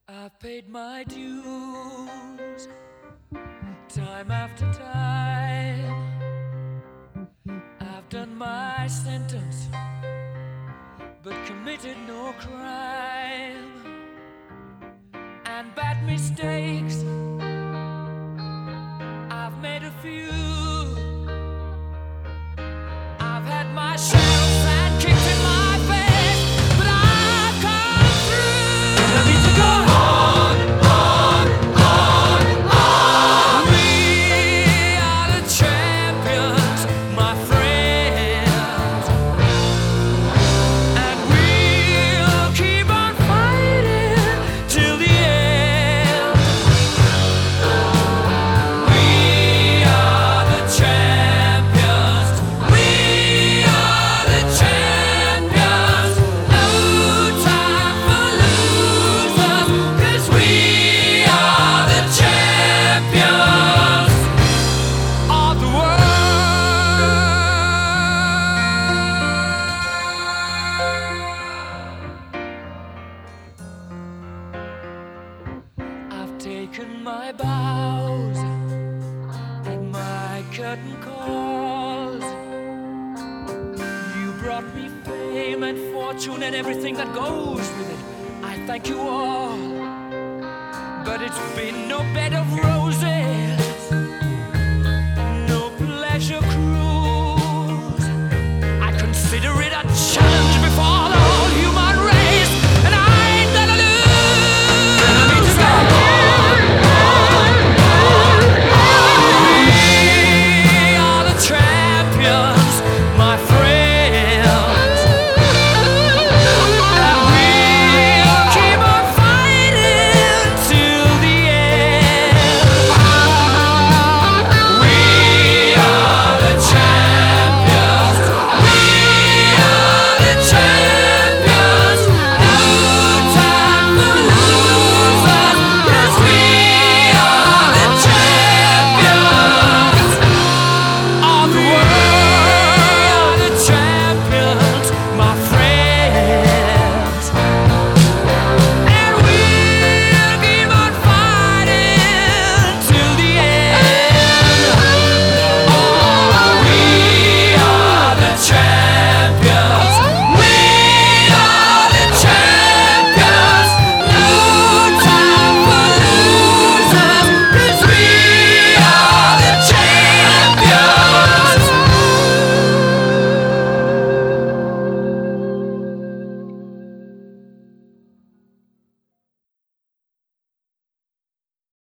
I've paid my dues time after time. I've done my sentence, but committed no crime. And bad mistakes, I've made a few. I've had my share of sand kicked in my face, but I've come through. I need to go on, on. We are the champions, my friends, and we'll keep on fighting till the end. We are the champions. We are the champions. No time for losers, 'cause we are the champions of the world. I've taken my bows and my curtain calls. You brought me fame and fortune and everything that goes with it. I thank you all, but it's been no bed of roses.